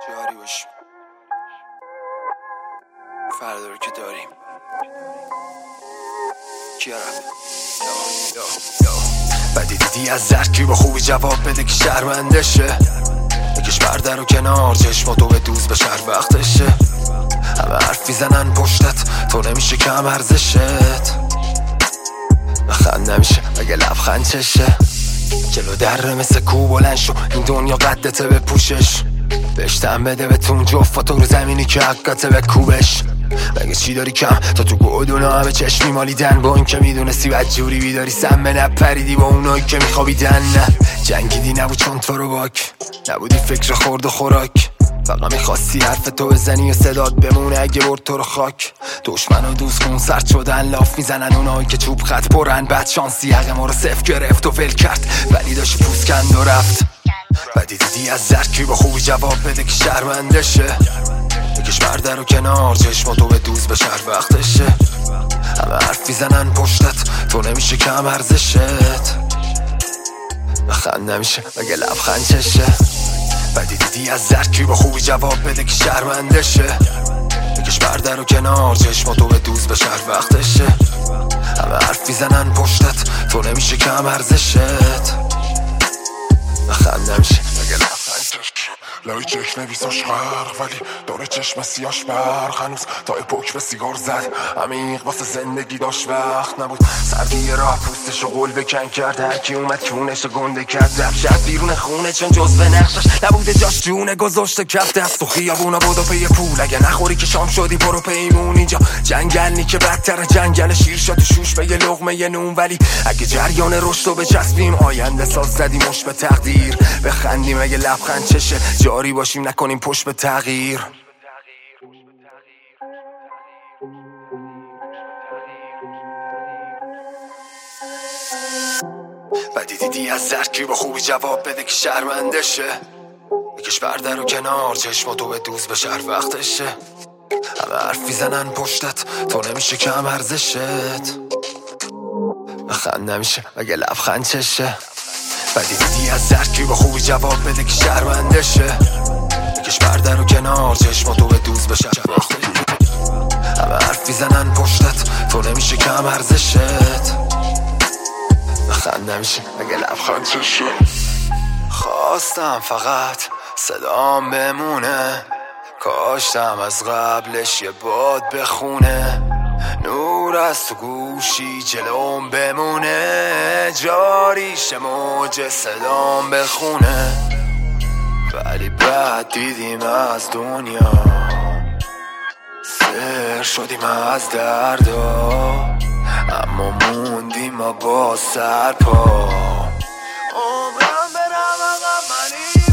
جاری باشیم. فردا رو که داریم. کیارم بدی دیدی از زرکی با خوبی جواب بده که شرمندشه. بکش پرده رو کنار، چشماتو به دوز به شهر وقتشه. همه حرف میزنن پشتت، تو نمیشه کم ارزشت. بخند نمیشه اگه لبخند چشه. جلو دره مثل کو بلند شو، این دنیا قدته به پوشش. بشتم بده بهتون جفتاتو رو زمینی که حقته به کوبش. مگه چی داری کم تا تو گودونا همه چشمی مالیدن، با این که میدونستی بدجوری بیداری سمه نپریدی با اونایی که میخوابیدن. نه جنگیدی نبود چون تو رو باک نبودی فکر خورد و خوراک. فقط میخواستی حرف تو بزنی و صدات بمونه اگه برد تو رو خاک. دشمن و دوست خون سرد شدن، لاف میزنن اونایی که چوب خط پرن. بعد شانسی حق ما رو صفر گرفت و ول کرد، ولی داشت پوست کند و رفت. بدی دیدی از زرکی با خوبی جواب بده که شرمندشه. بکش پرده رو کنار، چشماتو به دوز به شهر وقتشه. همه حرف میزنن پشتت، تو نمیشه کم ارزشت. بخند نمیشه مگه لبخند چشه. بدی دیدی از زرکی با خوبی جواب بده که شرمندشه. بکش پرده رو کنار، چشماتو به دوز به شهر وقتشه. همه حرف میزنن پشتت، تو نمیشه کم ارزشت. بخند نمیشه مگه لبخند چشه. لای چک نویساش غرق ولی داره چشم سیاش برق. هنوز تا اپوک به سیگار زد، عمیق واسه زندگی داشت وقت نبود. سردی راه پوستشو قول بکن کرد، هرکی اومد کونشو گنده کرد. رفت شد بیرون خونه چون جزو نقشش نبوده، جاش جونه گذاشته کف دست. تو خیابونا بودو پی پول، اگه نخوری که شام شدی برو پیمون. اینجا جنگل نی که بدتر جنگل شیر شد شوش به یه لقمه یه نون. ولی اگه جریان رشدو بچسبیم، آینده ساز زدیم مش به تقدیر. بخندیم اگه لبخند چشه، جاری باشیم نکنیم پشت به تغییر. بدی دیدی از زرکی با خوبی جواب بده که شرمندشه. بکش پرده رو کنار، چشماتو به دوز به شهر وقتشه. همه حرف میزنن پشتت، تو نمیشه کم ارزشت. بخند نمیشه مگه لبخند چشه. بدی دیدی از زرکی با خوبی جواب بده که شرمندشه. بکش پرده رو کنار، چشماتو به دوز به شهر وقتشه. همه حرف میزنن پشتت، تو نمیشه کم ارزشت. بخند نمیشه مگه لبخند چشه. خواستم فقط صدام بمونه، کاشتم از قبلش یه باد بخونه. نور از تو گوشی جلوم بمونه، جاریش موج صدام بخونه. ولی بعد دیدیم از دنیا سر شدیم از دردا، اما موندیم ما با سرپا. عمرم برم عقب من این